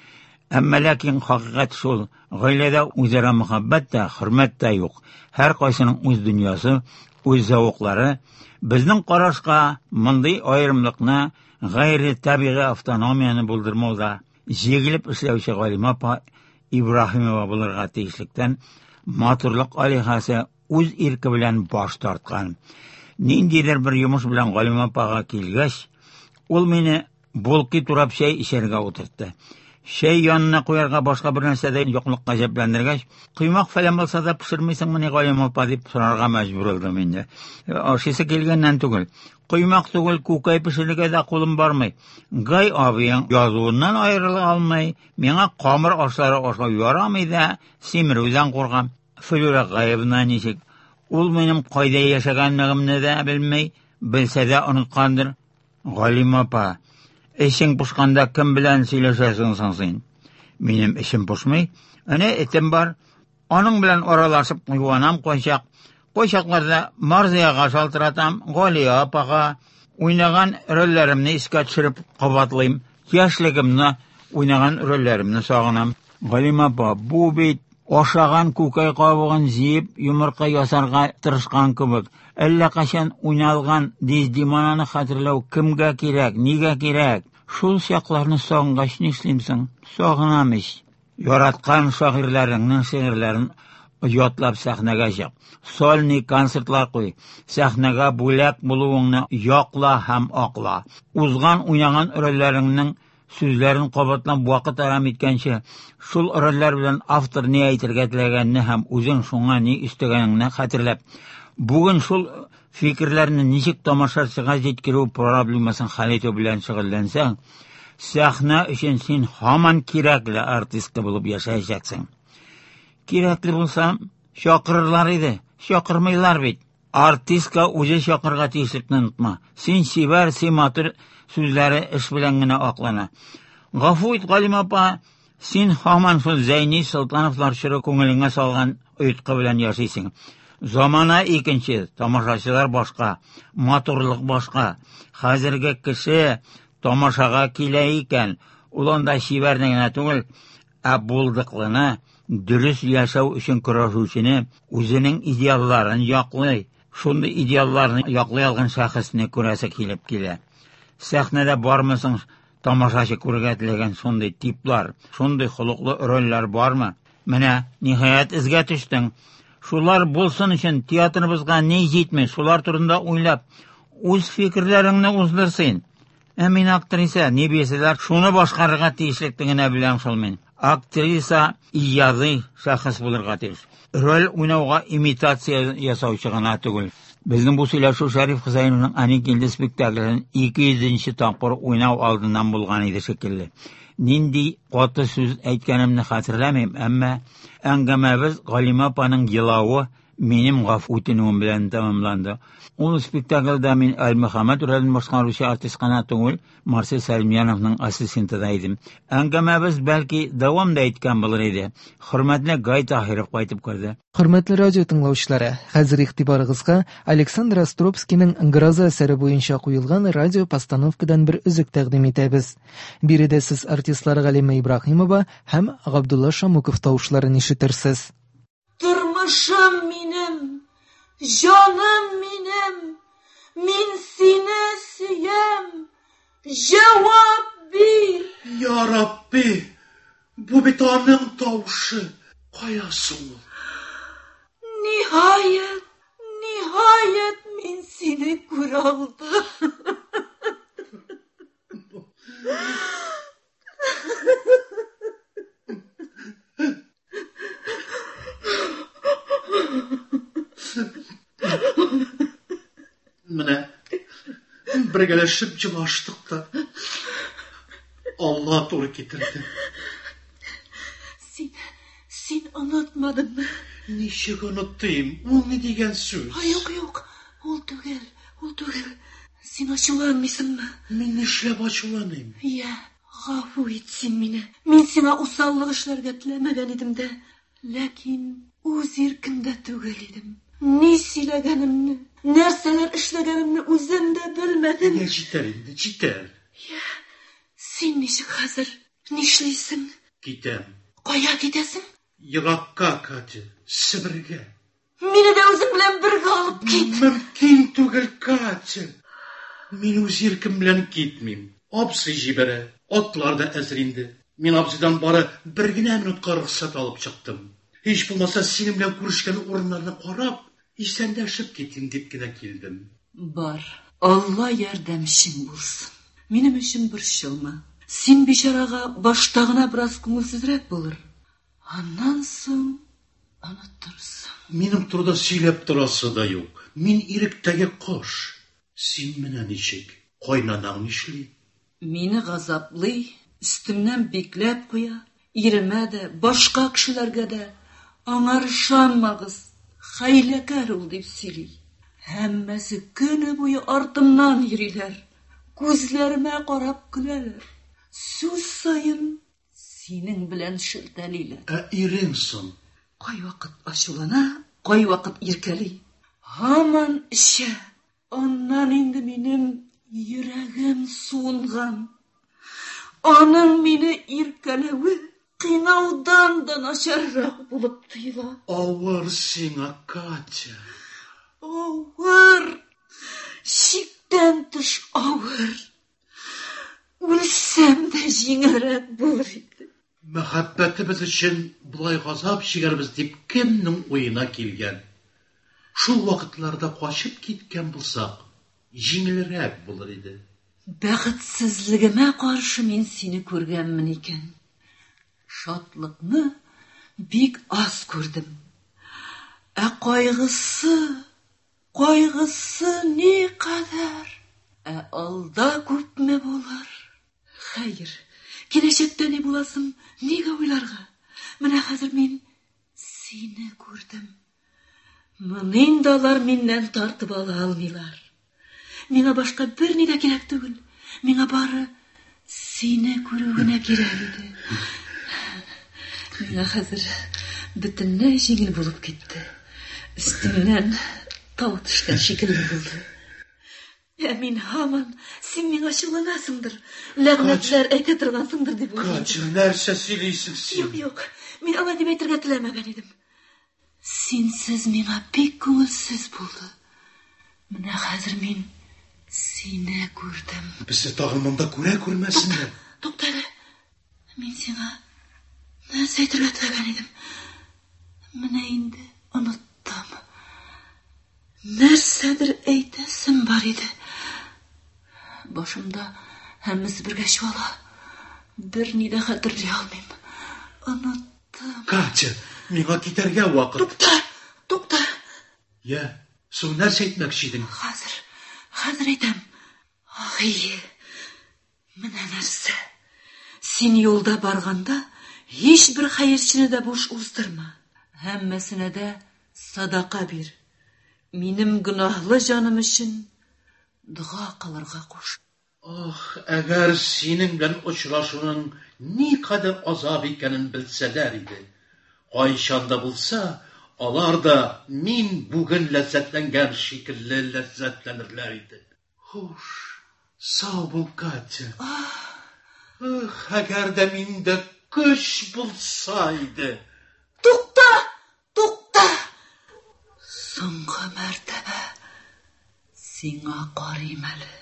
Әмма ләкин хакыйкать шул, гаиләдә үзара мөхәббәт тә, хөрмәт тә юк. Һәр кайсының үз дөньясы, үз зәвыклары. Безнең карашка мондый аерымлыкны, гайри табигый автономияны булдырмауда җигелеп эшләүче Галимә апа Ибраһимова булырга тиешлектән матурлык алихасы үз ирке белән баш тарткан. Ниндидер бер йомыш белән Галимә апага килгәч, ул мине булки турап чәй ишәргә утыртты. Şey yanına koyarga başka bir narsadayın yokluk gajeplendirigeç. Kuymak falan bolsa da pişirmeysen meni Galim apa dip sorarga mecbur oldum indi. Aşısı gelgenden tugul. Kuymak tugul kukay pişirlige de kolum barmay. Gay abiyan yazığından ayrılı almay. Mena kamır aşları aşla yaramay da simiruzdan korgam. Flora gayibına nişik. Ul benim kayda yaşaganlığımını da bilmey. Bilse de unutkandır. Galim apa. Eşin puşkanda kim bilen söyleşersin sen? Benim eşim puşmay. Öne etim var. Onun bilen oralaşıp yuvanam koyacak. Koyacaklarda marziyaga şaltıratam. Galiya apaga oynagan rollerimni iska çırıp kavatlayım. Yaşligimni oynagan rollerimni sağınam. Galim apa bu bit oşagan kukay qabıgın ziyip yumurka yasarga tırışkan kibik. Elle kaşan oynalgan dizdimananı hatırlaw kimga kerak, niga kerak? Şul şaklarını soğungaş nişlimsin? Soğunamış. Yaratkan şahirlerinden şehirlerin yotlap sahnaga jaq. Solni konsertlar qoy. Sahnaga bulak buluğunu yoqla ham oqla. Uzgan oynagan rollerining sözlerin qabatlan vaqt aram etkençe şul roller bilen avtor ne aytırga tilaganini ham o'zing şunga ne istaganingni xatirlab. Bugün şul fikirlerini nişik tomoshachıga jetkiruv problemasin hal etu bilen shug'ullansang, sahna uchun sen hamon kerakli artist bo'lib yashayacaksın. Kerakli bo'lsam, shoqirlar edi. Shoqirmaylar bit. Artistka o'zi shoqirga tegishlikni unutma. Sen sevar, sematur so'zlari ish bilangina oqlana. G'afut Galim apa, sen hamon shu Zayni Sultanovlar shiri ko'ngilingga solgan uyutqi bilan yashaysan. Zamana ikinchi, tomoshachilar boshqa, motorlik boshqa. Hozirgi kishi tomoshaga kela ekan, ulanda shivarnigina tugul, abuldiqlini dürüst yashaw uchun kurashuvchini o'zining ideallarini yoqlay. Shunday ideallarni yoqlay olgan shaxsni ko'rasa kelib kela. Sahnada bormisan tomoshachi ko'rga tilagan shunday tiplar, shunday xuluqli rollar bormi? Mana nihoyat izga tushding. Shular bo'lsin uchun teatrimizga ne yetmay, shular turida o'ylab, o'z fikrlaringni o'zdirsin. Amin aktrisa, ne bilsalar, shuni boshqarga tegishlikligini bilan qilmen. Aktrisa ijodiy shaxs bo'lirga tegish. Rol o'ynawga imitatsiya yasovchigina tugul. Bizning bu Söyleşu Sharif Husaynovning Anikildi spektaklining ikki yuzinchi taqor o'ynav oldindan bo'lgan edi shekilli. Nindi qoti so'z aytganimni xatirlamayman, ammo angamamiz Galim opaning yilovi mening g'afutinim bilan tamomlandi. U spektaklda men Al-Muhammad rolini boshqaruvchi artist qanatugul Marsel Salmiyanovning assistentida edim. Angamamiz balki davomda aytgan bo'lar edi. Hurmatli Gay Tahirov qaytib kirdi. Hurmatli radio tinglovchilari, hozir e'tiboringizga Aleksandr Ostrovskiyning Ingroza asari bo'yicha qo'yilgan radio postanovkadan bir uzuk taqdim etamiz. Birida siz artistlar Galima Ibrohimova ham Abdulla Shamukov tovushlarini eshitirsiz. Turmushim menim, jonim menim, men seni suyam, javob ber. Ya Rabbi, bu bitoning tovushi qo'yasin. Nihoyat, nihoyat men seni ko'ra oldim. Mana birgalashib jilashdiqda Allah to'g'ri ketirdi. Sen, sen unutmadingmi? Nechuk unutdim? U ne degan so'z? Yo'q, yo'q. Ol tugul, ol tugul. Sen ochuvlanmaysanmi? Men nishlab ochuvanim? Ya, g'afu etsin meni. Men seni usalliq ishlarga tilamagan edim-da, lekin o'z erkimda tugul edim. Ne siylaganimni, narsalar ishlaganimni o'zimda bilmadim. Ne jitar endi, jitar. Ya, sen nechuk hozir nishlaysan? Ketam. Qo'ya ketasan? Yiroqqa Katya, Sibirga. Meni da o'zing bilan birga olib ket. Mumkin tugul Katya. Men o'z erkim bilan ketmayman. Obsi jibara, otlarda azrindi. Men obsidan bora birgina minutga ruxsat olib chiqdim. Hech bo'lmasa seni bilan ko'rishgan o'rinlarni qarab, esandashib keting debgina keldim. Bor, Alloh yordamching bo'lsin. Mening ishim bir shilma. син бишарага башта гына бераз күңелсезрәк булыр. Аннан соң оныттырсың. Минем турда сөйләп торасы да юк. Мин иректәге кош. Син менә ничек? Кайнанаң нишли? Мине газаплый, өстемнән бикләп куя. Иремә дә, башка кешеләргә дә аңар ышанмагыз, хәйләкәр ул дип сөйли. Һәммәсе көне буе артымнан йөриләр. Күзләремә карап көләләр. Сүз саен синең белән шелтәлиләр. Ә ирең соң? Кай вакыт ачулана, кай вакыт иркәли. Һаман эчә. Аннан инде минем йөрәгем суынган. Аның мине иркәләве кыйнаудан да начаррак булып тоела. Авыр сиңа, Катя. Авыр. Шиктән тыш авыр. Үлсәм дә җиңәрәк булыр иде. Мәхәббәтебез өчен булай газап чигәрбез дип кемнең уена килгән? Шул вакытларда качып киткән булсак, җиңелрәк булыр иде. Бәхетсезлегемә каршы мин сине күргәнмен икән. Шатлыкны бик аз күрдем. Ә кайгысы, кайгысы ни кадәр? Ә алда күпме булыр? Хәер, киләчәктә ни буласын, нигә уйларга? Менә хәзер мин сине күрдем. Моны да алар миннән тартып ала алмыйлар. Миңа башка бер ни дә кирәк түгел. Миңа бары сине күрү генә кирәк иде. Миңа хәзер бөтенләй җиңел булып китте. Өстемнән тау төшкән шикелле булды. Ә мин һаман син миңа ачуланасыңдыр, ләгънәтләр әйтә торгансыңдыр дип уйлыйм. Катя, нәрсә сөйлисең син? Юк, юк, мин аңа дип әйтергә теләмәгән идем. Синсез миңа бик күңелсез булды. Менә хәзер мин сине күрдем. Безне тагын монда күрә күрмәсеннәр. Тукта, мин сиңа нәрсә әйтергә теләгән идем. Менә инде оныттым. Нәрсәдер әйтәсем бар иде. Башымда һәммәсе бергә чуала. Бер ни дә хәтерли алмыйм. Оныттым. Катя, миңа китәргә вакыт. Тукта, тукта. Я, соң нәрсә әйтмәкче идең? Хәзер, хәзер әйтәм. Ай, менә нәрсә. Син юлда барганда һич бер хәерчене дә буш уздырма. Һәммәсенә дә садака бир. Минем гөнаһлы җаным өчен дуга кылырга куш. Ах, әгәр синең белән очрашуның ни кадәр азап икәнен белсәләр иде. Кайчан да булса, алар да мин бүген ләззәтләнгән шикелле ләззәтләнерләр иде. Хуш, сау бул, Катя. Ах, әгәр дә миндә көч булса иде. Тукта, тукта. Соңгы мәртәбә сиңа карыйм әле.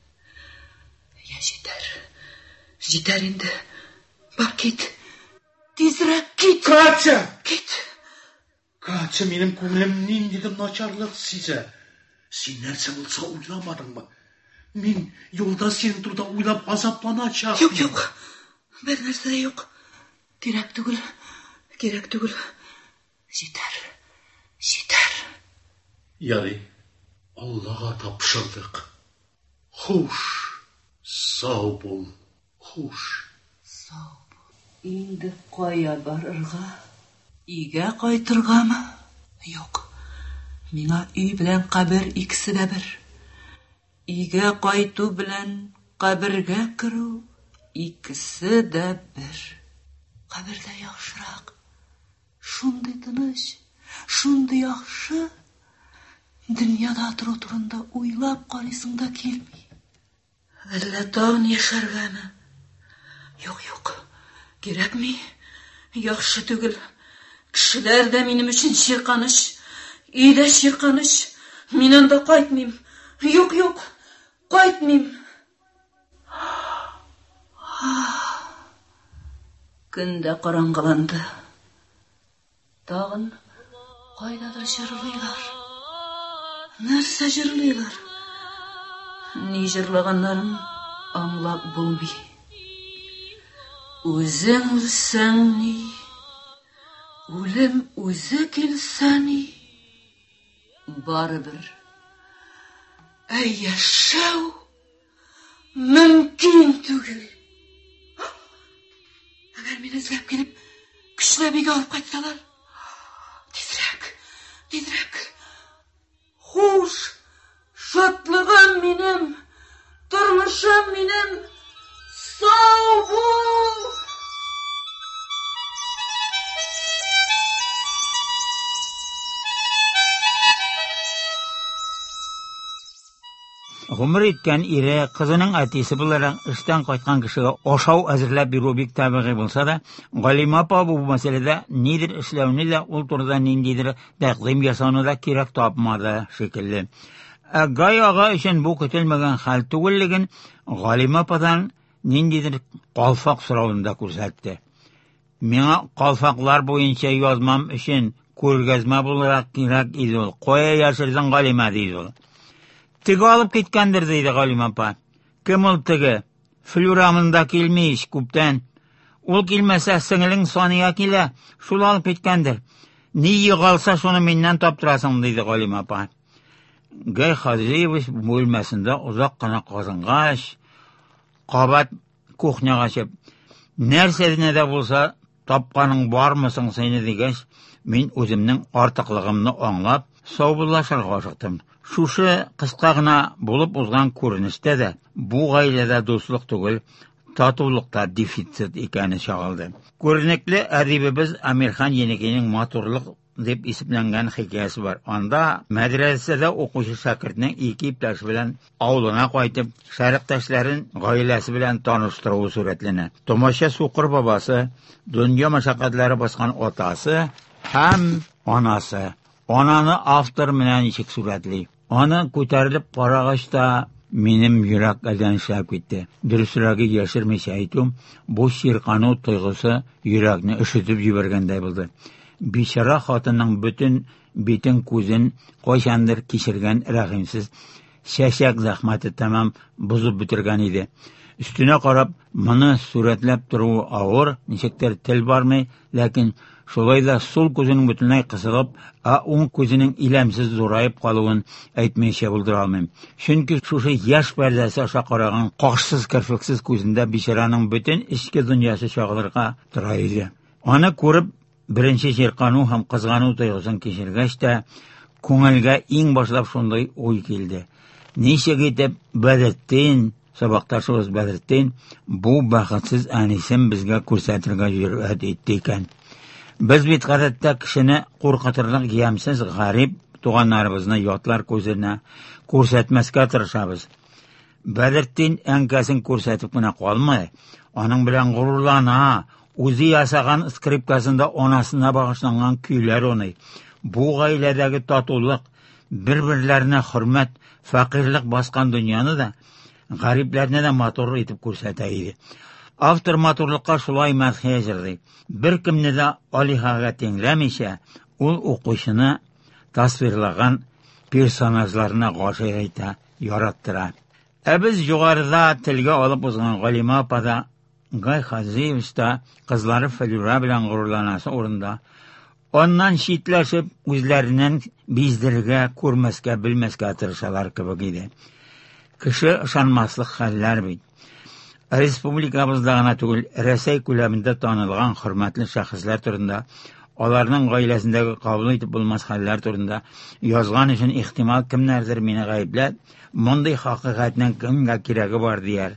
Я җитәр. Җитәр инде. Бар кит. Тизрәк кит. Катя! Кит. Катя, минем күңелем ниндидер начарлык сизә. Син нәрсә булса уйламадыңмы? Мин юлда син турда уйлап азапланачак. Юк, юк. Бер нәрсә дә юк. Кирәк түгел. Кирәк түгел. Җитәр. Җитәр. Ярый. Аллага тапшырдык. Хуш. Сау бул. Хуш. Сау бул. Инде кая барырга? Өйгә кайтыргамы? Юк. Миңа өй белән кабер икесе дә бер. Өйгә кайту белән кабергә керү икесе дә бер. Кабердә яхшырак. Шундый тыныч, шундый яхшы. Дөньяда тору турында уйлап карыйсың да килми. Әллә тагын яшәргәме? Юк, юк. Кирәкми. Яхшы түгел. Кешеләр дә минем өчен чирканыш. Өйдә чирканыш. Мин анда кайтмыйм. Юк, юк. Кайтмыйм. Көн дә караңгыланды. Тагын кайдадыр җырлыйлар. Нәрсә җырлыйлар? Ни җырлаганнарын аңлап булмый. Үзең үлсәң ни, үлем үзе килсә ни, барыбер. Ә яшәү мөмкин түгел. Әгәр мине эзләп килеп, көчләп өйгә алып кайтсалар, тизрәк, тизрәк. Хуш, шатлыгым минем, тормышым минем, сау бул! Гомер иткән ире, кызының әтисе буларак эштән кайткан кешегә ашау әзерләп бирү бик табигый булса да, Галима апа бу мәсьәләдә нидер эшләүне дә, ул турыда ниндидер тәкъдим ясауны да кирәк тапмады шикелле. Ә Гай ага өчен бу көтелмәгән хәл түгеллеген Галима ападан ниндидер калфак соравында күрсәтте. Миңа калфаклар буенча язмам өчен күргәзмә буларак кирәк иде ул. Кая яшердең, Галима, диде ул. Теге алып киткәндер, диде Галима апа. Кем ул теге? Флюрамында килмиш күптән. Ул килмәсә, сеңелең Сания килә, шул алып киткәндер. Ни йыгалса, шуны миннән таптырасың, диде Галима апа. Гай Хаҗиевич бүлмәсендә озак кына казынгач, кабат кухняга чыгып, нәрсәдән дә булса тапканың бармысың сине дигәч, мин үземнең артыклыгымны аңлап, саубуллашырга ашыктым. Шушы кыска гына булып узган күренештә дә бу гаиләдә дуслык түгел, татулыкта дефицит икәне чагылды. Күренекле әдибебез Амирхан Енекинең матурлык дип исемләнгән хикәясе бар. Анда мәдрәсәдә укучы шәкертнең ике иптәш белән авылына кайтып, шәрекътәшләрен гаиләсе белән таныштыруы сурәтләнә. Томаша Сукыр бабасы, дөнья мәшәкатьләре баскан атасы һәм анасы. Ананы автор менә ничек сурәтли. Аны күтәрелеп карагачта минем йөрәк әйләнешеп китте. Дөресрәге яшермичә әйтүм, бу ширкану тойгысы йөрәкне өшетеп җибәргәндәй булды. Бичара хатынның бөтен битен күзен кайчандыр кичергән рәхимсез чәчәк зәхмәте тәмам бузып бетергән иде. Өстенә карап, моны сурәтләп тору авыр, ничектер тел бармый, ләкин шулай да сул күзенең бөтенләй кысылып, ә уң күзенең иләмсез зурайып калуын әйтмәйчә булдыра алмыйм. Чөнки шушы яшь пәрдәсе аша караган кашсыз керфексез күзендә бичараның бөтен эчке дөньясы чагылырга тора иде. Аны күреп, беренче җиркану һәм кызгану тойгысын кичергәч тә, күңелгә иң башлап шундай уй килде. Ничек итеп Бәдретдин, сабакташыбыз Бәдретдин, бу бәхетсез әнисен безгә күрсәтергә җөрьәт итте икән. Без бит гадәттә кешене куркытырлык ямьсез гарип туганнарыбызны ятлар күзенә күрсәтмәскә тырышабыз. Бәдретдин әнкәсен күрсәтеп кенә калмый, аның белән горурлана, үзе ясаган скрипкасында анасына багышланган көйләр уйный. Бу гаиләдәге татулык, бер-берләренә хөрмәт, фәкыйрьлек баскан дөньяны да, гарипләрне дә матур итеп күрсәтә иде. Автор матурлыкка шулай мәдхия җырлый. Бер кемне дә алиһага тиңләмичә, ул укучыны тасвирлаган персонажларына гашыйк итә, яраттыра. Ә без югарыда телгә алып узган Галима апада, Гай Хаҗиевич та кызлары Фәлүрә белән горурланасы урында, оннан читләшеп үзләреннән биздергә, күрмәскә, белмәскә тырышалар кебек иде. Кеше ышанмаслык хәлләр бит. Республикабызда гына түгел, Рәсәй күләмендә танылган хөрмәтле шәхесләр турында, аларның гаиләсендәге кабул итеп булмас хәлләр турында язган өчен ихтимал кемнәрдер мине гаепләп, мондый хакыйкатьнең кемгә кирәге бар дияр.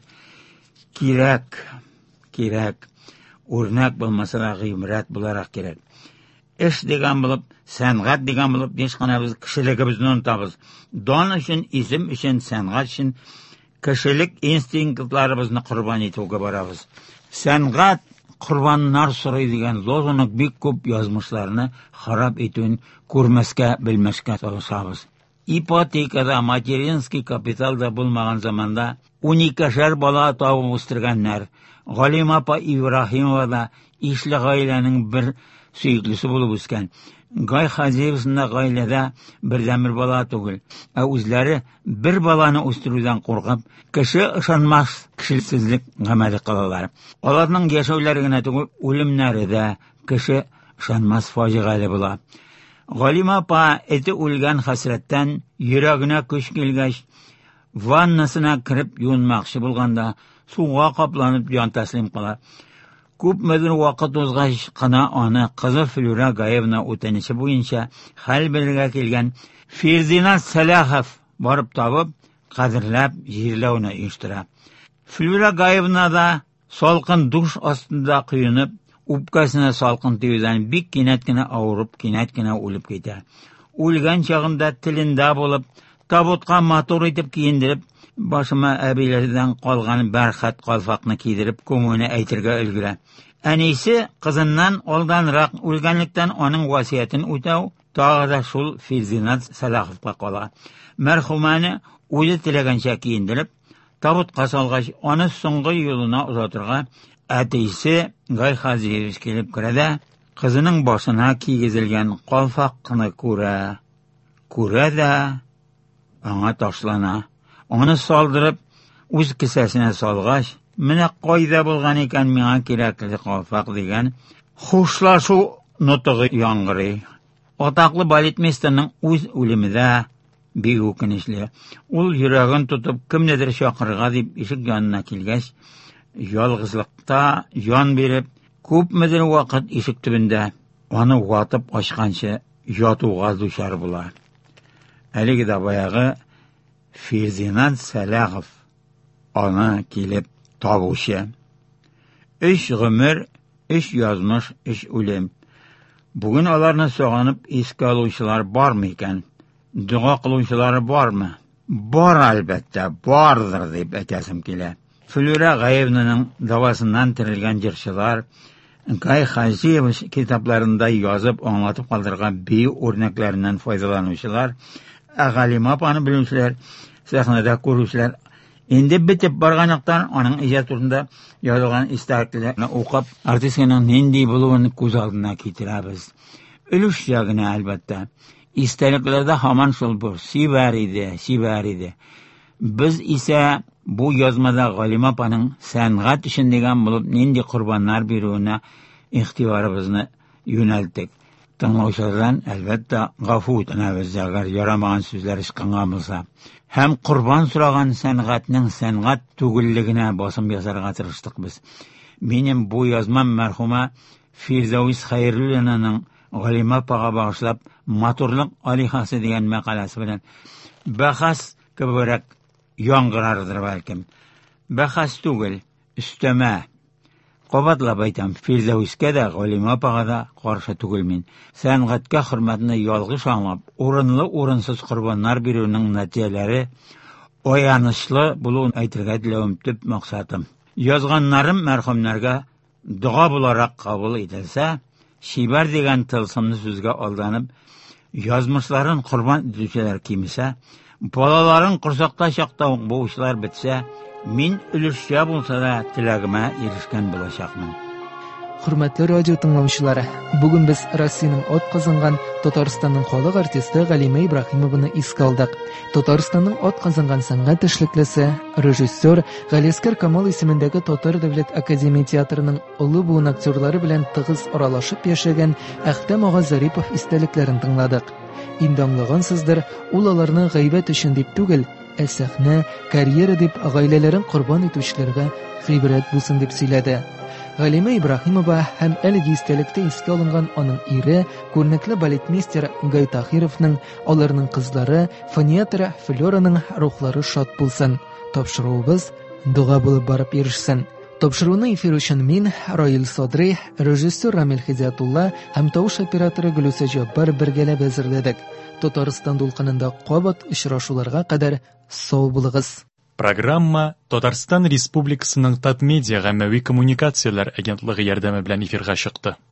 Кирәк, кирәк. Үрнәк булмаса да гыйбрәт буларак кирәк. Эш дигән булып, сәнгать дигән булып, еш кына без кешелегебезне онытабыз. Дан өчен, исем өчен, сәнгать өчен кешелек инстинктларыбызны курбан итүгә барабыз. Сәнгать курбаннар сорый дигән лозунг бик күп язмышларны харап итүен күрмәскә, белмәскә тырышабыз. Ипотекада, материнский капиталда булмаган заманда уникешәр бала табып үстергәннәр. Галима апа Ибраһимова да ишле гаиләнең бер сөйклесе булып үскән. Гай Хазиевсында гаиләдә бердән бер бала түгел, ә үзләре бер баланы үстерүдән куркып, кеше ышанмас кешелсезлек гамәле кылалар. Аларның яшәүләре генә түгел, үлемнәре дә кеше ышанмас фаҗигале була. Галима апа эте үлгән хәсрәттән йөрәгенә көч килгәч, ваннасына кирип юынмакчы булганда, суга капланып җан тәслим кыла. Күпмедер вакыт узгач кына аны кызы Флюра Гаевна үтенече буенча хәл белергә килгән Фирзинат Салахов барып табып, кадерләп җирләүне оештыра. Флюра Гаевна да салкын душ астында кыйнып, үпкәсенә салкын тиюдән бик кинәт кенә авырып, кинәт кенә үлеп китә. Үлгән чагында телендә булып, табутка матур итеп киендереп, башыма әбиләрдән калган бәрхәт калфакны кидереп, күңелне әйтергә өлгерә. Әнисе кызыннан алданрак үлгәнлектән аның васиятен үтәү тагы да шул Фирзинат Салаховка кала. Мәрхүмәне үзе теләгәнчә киендереп, табутка салгач, аны соңгы юлына озатырга әтисе Гай Хазиевич килеп керә, кызының башына кигезелгән калфакны күрә. Күрә дә аңа ташлана. Аны салдырып, үз кесәсенә салгач, менә кайда булган икән миңа кирәкле калфак дигән хушлашу нутыгы яңгырый. Атаклы балетмейстерның үз үлеме дә бик үкенечле. Ул йөрәген тотып, кемнедер чакырырга дип ишек янына килгәч, ялгызлыкта ян биреп, күпмедер вакыт ишек төбендә аны ватып ачканчы ятуга дучар була. Әлеге дә баягы Фирзинат Салахов аны килеп табучы. Өч гомер, өч язмыш, өч үлем. Бүген аларны саганып искә алучылар бармы икән? Дуга кылучылары бармы? Бар, әлбәттә, бардыр дип әйтәсем килә. Флюра Гаевнаның давасыннан терелгән җырчылар, Гай Хазиевич китапларында язып аңлатып калдырган бию үрнәкләреннән файдаланучылар, ә Галима апаны белүчеләр, сәхнәдә күрүчеләр, инде битеп барганлыктан аның иҗат турында язылган истәлекләрне укып, артистның нинди булуын күз алдына китерәбез. Өлешчә генә, әлбәттә. Истәлекләрдә һаман шул бу, сибәр иде, сибәр иде. Без исә бу язмада Галима апаның сәнгать өчен дигән булып нинди курбаннар бирүенә игътибарыбызны юнәлттек. Тыңлаучылардан, әлбәттә, гафу үтенәбез, әгәр ярамаган сүзләр ычкынган булса. Һәм курбан сораган сәнгатьнең сәнгать түгеллегенә басым ясарга тырыштык без. Минем бу язмам мәрхүмә Фирдәвис Хәйруллинаның Галима апага багышлап матурлык алихасы дигән мәкаләсе белән бәхәс кеберәк яңгырардыр бәлкем. Бәхәс түгел, өстәмә. Кабатлап әйтәм, Фирдәвискә дә, Галима апага да каршы түгел мин. Сәнгатькә хөрмәтне ялгыш аңлап, урынлы-урынсыз курбаннар бирүнең нәтиҗәләре аянычлы булуын әйтергә теләвем төп максатым. Язганнарым мәрхүмнәргә дуга буларак кабул ителсә, шибәр дигән тылсымны сүзгә алданып, язмышларын курбан итүчеләр кимисә, балаларын курсакта чакта буучылар бетсә, мин өлешчә булса да теләгемә ирешкән булачакмын. Хөрмәтле радио тыңлаучылары, бүген без Россиянең атказанган Татарстанның халык артисты Галима Ибраһимованы искә алдык. Татарстанның атказанган сәнгать эшлеклесе, режиссер Галискар Камал исемендәге Татар дәүләт академия театрының олы буын актерлары белән тыгыз аралашып яшәгән Әхтәм ага Зарипов истәлекләрен тыңладык. Инде аңлагансыздыр, ул аларны гайбәт өчен дип түгел, ә сәхнә, карьера дип гаиләләрен курбан итүчеләргә гыйбрәт булсын дип сөйләде. Галима Ибраһимова һәм әлеге истәлектә искә алынган аның ире, күренекле балетмейстер Гай Тахировның, аларның кызлары Фаниатра Флёраның рухлары шат булсын. Тапшыруыбыз дуга булып барып ирешсен. Тапшыруны эфир өчен мин, Раил Садри, режиссер Рамил Хидиятулла һәм тавыш операторы Гөлүсә Җаббар бергәләп әзерләдек. Татарстан дулкынында кабат очрашуларга кадәр сау булыгыз. Программа Татарстан Республикасының Татмедиа гаммәви коммуникацияләр агентлыгы ярдәме белән эфирга чыкты.